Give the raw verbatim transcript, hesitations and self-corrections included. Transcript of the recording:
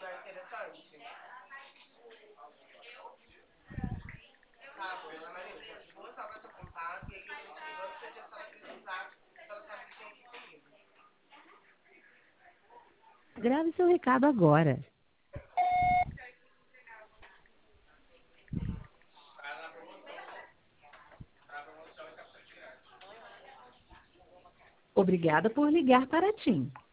Grave seu recado agora. Obrigada por ligar para a TIM.